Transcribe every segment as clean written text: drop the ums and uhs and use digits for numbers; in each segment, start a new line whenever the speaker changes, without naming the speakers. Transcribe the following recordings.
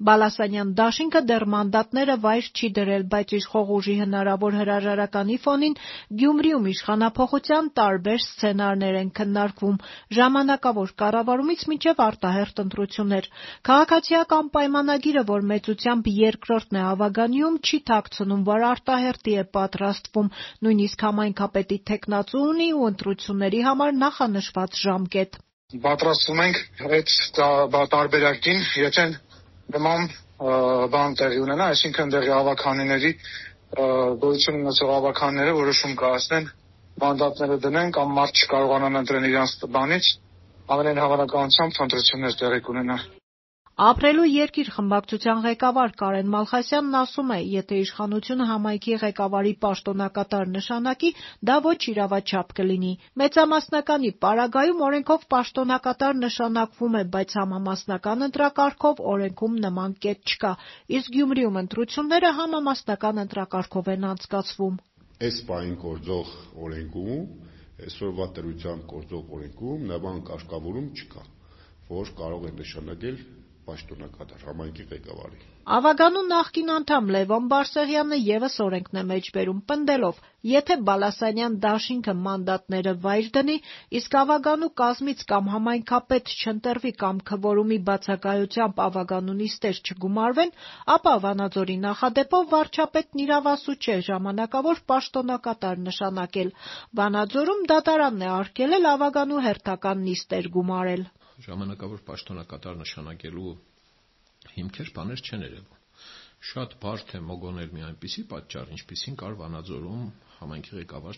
Բալասանյան դաշինքը դեռ մանդատները վայր չի դրել, բայց իշխող ուժի հնարավոր հրաժարականի ֆոնին Գյումրիում իշխանափոխության տարբեր սցենարներ են քննարկվում՝ ժամանակավոր կառավարումից մինչև արտահերթ ընտրություններ։ Քաղաքացիական պայմանագիրը, որ մեծությամբ երկրորդն է Ավագանիում, չի թաքցնում, որ արտահերթի է պատրաստվում, նույնիսկ համայնքապետի թեկնածու ունի ու ընտրությունների համար նախանշված ժամկետ։
Պատրաստվում ենք այդ տարբերակին, եթե նման բան տեղի ունենա, այսինքն դեղի ավագանիների գոյություն ունեցող ավագանիները որոշում կայացնեն, մանդատները դնեն կամ մարդ չկարողանան ընտրեն իրանց բանից, ամենայն հավանականությամբ ընտրություններ տեղի կունենան։
Ապրելու երկիր խմբակցության ղեկավար Կարեն Մալխասյանն ասում է, եթե իշխանությունը համայնքի ղեկավարի պաշտոնակատար նշանակի, դա ոչ իրավաչափ կլինի։ Մեծամասնականի պարագայում օրենքով պաշտոնակատար նշանակվում է, բայց համամասնական ընտրակարգով օրենքում նման կետ չկա, իսկ Գյումրիում ընտրությունները համամասնական ընտրակարգով են անցկացվում։
Այս պահին գործող օրենքում, այսօրվա դրությամբ գործող օրենքում նման կարգավորում չկա, որ կարող է նշանակել պաշտոնակատար համայնքի ղեկավարի։
Ավագանու նախկին անդամ Լևոն Բարսեղյանը ևս օրենքն է մեջբերում, պնդելով, եթե Բալասանյան դաշինքը մանդատները վայր դնի, իսկ Ավագանու կազմից կամ համայնքապետ չընտրվի կամ քվորումի բացակայությամբ Ավագանու նիստեր չգումարվեն, ապա Վանաձորի նախադեպով վարչապետն իրավասու չէ ժամանակավոր պաշտոնակատար նշանակել։ Վանաձորում դատարանն է արգելել Ավագանու հերթական նիստեր գումարել։
Ժամանակավոր պաշտոնակատար նշանակելու հիմքեր բաներ չեն երևում։ Շատ բարդ է մոգոնել մի այնպիսի պատճառ, ինչպիսին կար Վանաձորում համայնքի ղեկավար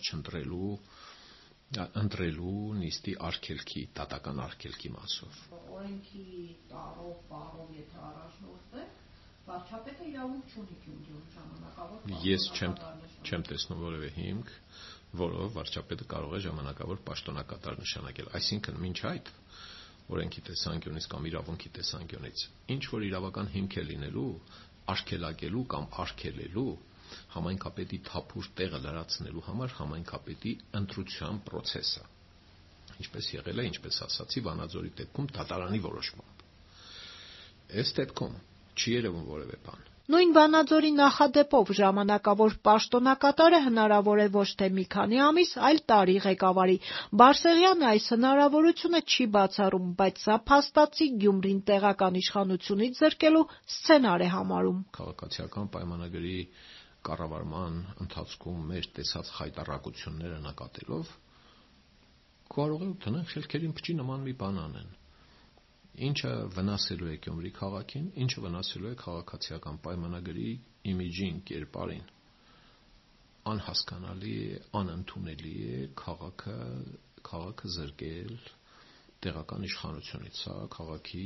ընտրելու նիստի արգելքի, դատական արգելքի մասով։
Օրենքի տարով, եթե առաջնորդ է, վարչապետը իրավունք չունի Գյումրիում ժամանակավոր։
Ես չեմ տեսնում որևէ հիմք, որով վարչապետը կարող է ժամանակավոր պաշտոնակատար նշանակել։ Այսինքն, մինչ այդ օրենքի տեսանկյունից կամ իրավունքի տեսանկյունից ինչ որ իրավական հիմք է լինելու արգելակելու կամ արգելելու համայնքապետի թափուր տեղը լրացնելու համար համայնքապետի ընտրության process-ը, ինչպես եղել է, ինչպես ասացի, Վանաձորի դեպքում դատարանի որոշմամբ։ Այս դեպքում չի երևում որևէ բան։
Նույն Վանաձորի նախադեպով ժամանակավոր պաշտոնակատարը հնարավոր է ոչ թե մի քանի ամիս, այլ տարի ղեկավարի։ Բարսեղյանը այս հնարավորությունը չի բացառում, բայց սա փաստացի Գյումրին տեղական իշխանությունից զրկելու սցենար է համարում։
Քաղաքացիական պայմանագրի կառավարման ընթացքում մեր տեսած խայտառակությունները նկատելով կարող է տնեն խելքերին փչի նման մի բան անեն։ Ինչը վնասելու է Գյումրի քաղաքին, ինչը վնասելու է քաղաքացիական պայմանագրի իմիջին, կերպարին։ Անհասկանալի է, անընդունելի է քաղաքը զրկել տեղական իշխանությունից, սա քաղաքի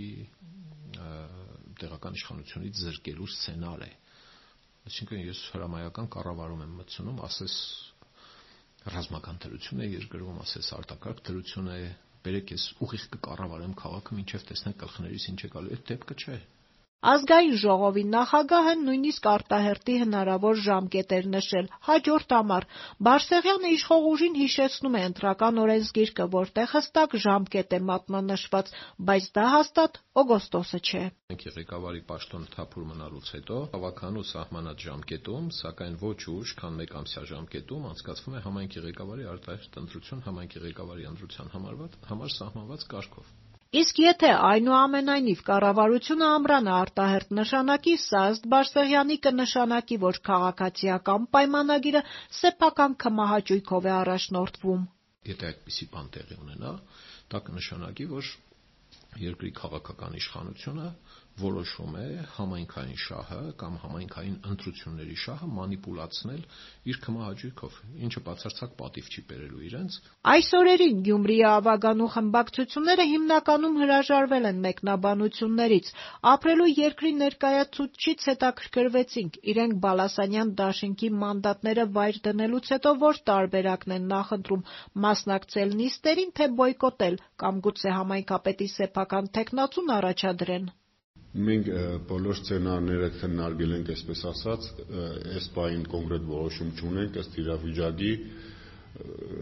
տեղական իշխանությունից զրկելու սցենար է։ Այսինքն ես հրամայական կառավարում եմ մտցնում, ասես ռազմական դրություն է երկրում, ասես արտակարգ դրություն է, բերեք ես ուղիղ կկառավարեմ քաղաքը, մինչև տեսնենք գլխներիս ինչ է գալու, այդ դեպքը չէ։
Ազգային ժողովի նախագահը նույնիսկ արտահերթի հնարավոր ժամկետ էր նշել հաջորդ ամառ։ Բարսեղյանը իշխող ուժին հիշեցնում է ընտրական օրենսգիրքը, որտեղ հստակ ժամկետ է մատնանշված, բայց դա հաստատ օգոստոսը չէ։
Մենք ղեկավարի պաշտոնը թափուր մնալուց հետո Ավագանու սահմանած ժամկետում, սակայն ոչ ուշ, քան մեկ ամսյա ժամկետում անցկացվում է համայնքի ղեկավարի արտահերթ ընտրություն համայնքի ղեկավարի ընտրության համար սահմանված կարգով։
Իսկ եթե այնուամենայնիվ կառավարությունը ամռանը արտահերթ նշանակի, սա ըստ Բարսեղյանի կնշանակի, որ քաղաքացիական պայմանագիրը սեփական քմահաճույքով է առաջնորդվում։
Եթե այդպիսի բան տեղի ունենա, դա կնշանակի, որ երկրի քաղաքական իշխանությունը որոշում է համայնքային շահը կամ համայնքային ընտրությունների շահը մանիպուլացնել իր քմահաճույքով, ինչը բացարձակ պատիվ չի բերելու իրենց։
Այս օրերին Գյումրիի Ավագանու խմբակցությունները հիմնականում հրաժարվել են մեկնաբանություններից։ Ապրելու երկրի ներկայացուցչից հետաքրքրվեցինք, իրենք Բալասանյան դաշինքի մանդատները վայր դնելուց հետո որ տարբերակն են նախընտրում՝ մասնակցել նիստերին, թե բոյկոտել, կամ գուցե համայնքապետի սեփական թեկնածուն առաջադրեն։
Մենք բոլոր սցենարները քննարկել ենք, այսպես ասած, այս պահին կոնկրետ որոշում չունենք, ըստ իրավիճակի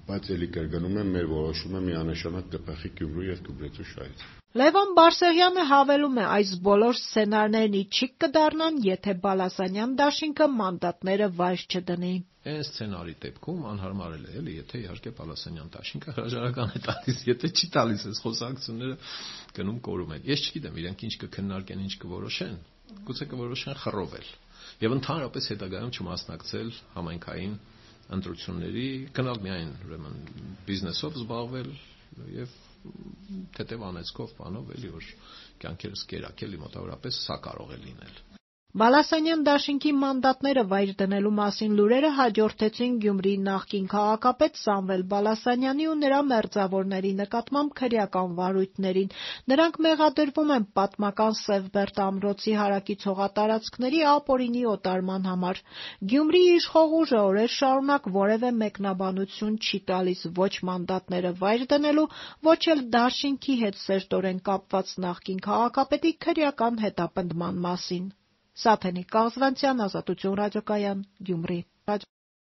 բայց ելի կրկնում եմ, մեր որոշումը միանշանակ կփոխի Գյումրու եւ Գյումրեցու շահից։
Լևոն Բարսեղյանը հավելում է, այս բոլոր սցենարներն ի չիք կդառնան, եթե Բալասանյան դաշինքը մանդատները վայր չդնի։
Այն սցենարի դեպքում անհարմար է, էլի, եթե իհարկե Բալասանյան դաշինքը հրաժարական է տալիս, եթե չի տալիս, այս խոսակցությունները գնում կորում են։ Ես չգիտեմ, իրենք ինչ կքննարկեն, ինչ կորոշեն, գուցե կորոշեն խռովել եւ ընդհանրապես հետագայում չմասնակցել համայնքային ընտրությունների, գնալ միայն ուրեմն բիզնեսով զբաղվել եւ թեթև անեծքով բանով էլի որ կյանքերս կերակելի մոտավորապես սա կարող է լինել։
Բալասանյան դաշինքի մանդատները վայր դնելու մասին լուրերը հաջորդեցին Գյումրիի նախկին քաղաքապետ Սամվել Բալասանյանի ու նրա մերձավորների նկատմամբ քրեական վարույթներին։ Նրանք մեղադրվում են պատմական Սևբերդ ամրոցի հարակից հողատարածքների ապօրինի օտարման համար։ Գյումրիի իշխող ուժը օրեր շարունակ որևէ մեկնաբանություն չի տալիս ոչ մանդատները վայր դնելու, ոչ էլ դաշինքի հետ սերտորեն կապված նախկին քաղաքապետի քրեական հետապնդման մասին։ Սաթենիկ Կաղզվանցյան, Ազատություն ռադիոկայան, Գյումրի։